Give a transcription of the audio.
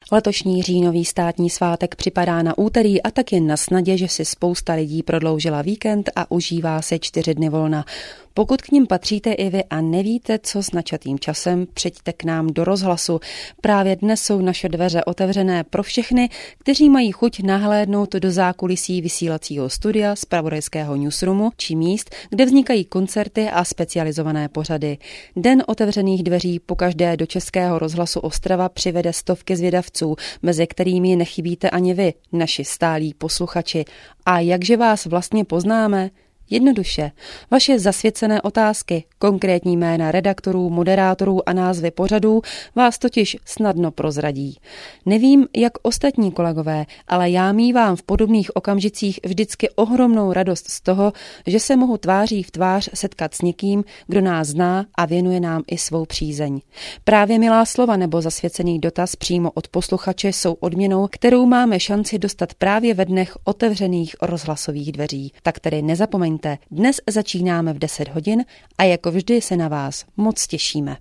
Letošní říjnový státní svátek připadá na úterý a tak je na snadě, že si spousta lidí prodloužila víkend a užívá se 4 dny volna. Pokud k nim patříte i vy a nevíte, co s načatým časem, přijďte k nám do Rozhlasu. Právě dnes jsou naše dveře otevřené pro všechny, kteří mají chuť nahlédnout do zákulisí vysílacího studia, zpravodajského newsroomu či míst, kde vznikají koncerty a specializované pořady. Den otevřených dveří pokaždé do Českého rozhlasu Ostrava přivede stovky zvědavců, mezi kterými nechybíte ani vy, naši stálí posluchači. A jakže vás vlastně poznáme? Jednoduše, vaše zasvěcené otázky, konkrétní jména redaktorů, moderátorů a názvy pořadů vás totiž snadno prozradí. Nevím, jak ostatní kolegové, ale já mívám v podobných okamžicích vždycky ohromnou radost z toho, že se mohu tváří v tvář setkat s někým, kdo nás zná a věnuje nám i svou přízeň. Právě milá slova nebo zasvěcený dotaz přímo od posluchače jsou odměnou, kterou máme šanci dostat právě ve dnech otevřených rozhlasových dveří. Tak tedy nezapomeňte, dnes začínáme v 10 hodin a jako vždy se na vás moc těšíme.